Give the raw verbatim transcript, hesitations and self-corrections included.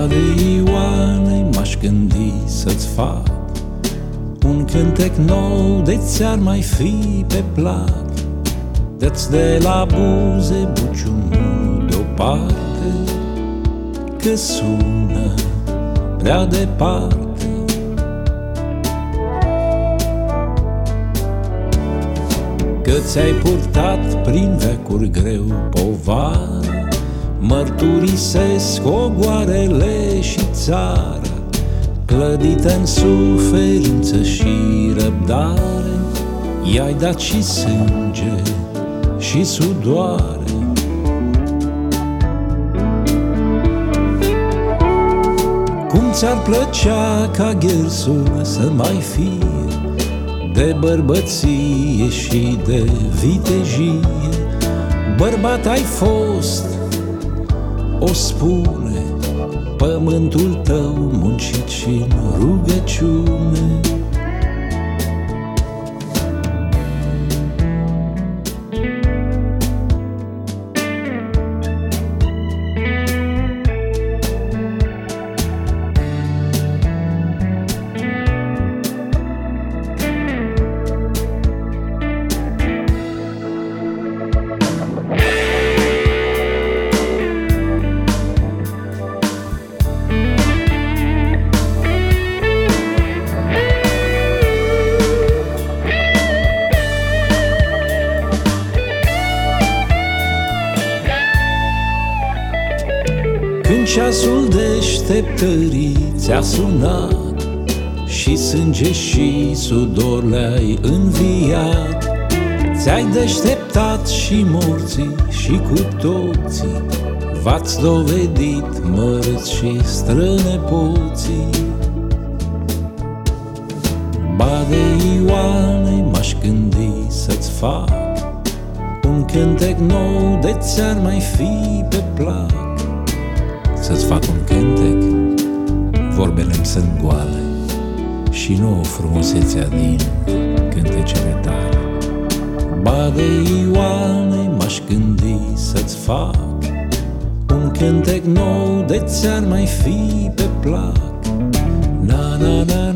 de Ioane, m-aș gândi să-ți fac un cântec nou, de ți-ar mai fi pe plac. Dă-ți de la buze buciumul deoparte, că sună prea departe. Că ți-ai purtat prin veacuri greu povară, mărturisesc ogoarele și țara, clădită-n suferință și răbdare, i-ai dat și sânge și sudoare. Cum ți-ar plăcea ca ghersul să mai fie de bărbăție și de vitejie? Bărbat ai fost, o spune pământul tău muncit și-n rugăciune. Când ceasul deșteptării ți-a sunat și sânge și sudor le-ai înviat, ți-ai deșteptat și morții și cu toții v-ați dovedit mărți și strănepoții. Ba de Ioane, m-aș gândi să-ți fac un cântec nou, de ți-ar mai fi pe plac. Să-ți fac un cântec, vorbele-mi sunt goale și nu frumusețea din cântecele tale. Ba de Ioane, m-aș gândi să-ți fac un cântec nou, de ți-ar mai fi pe plac. Na na na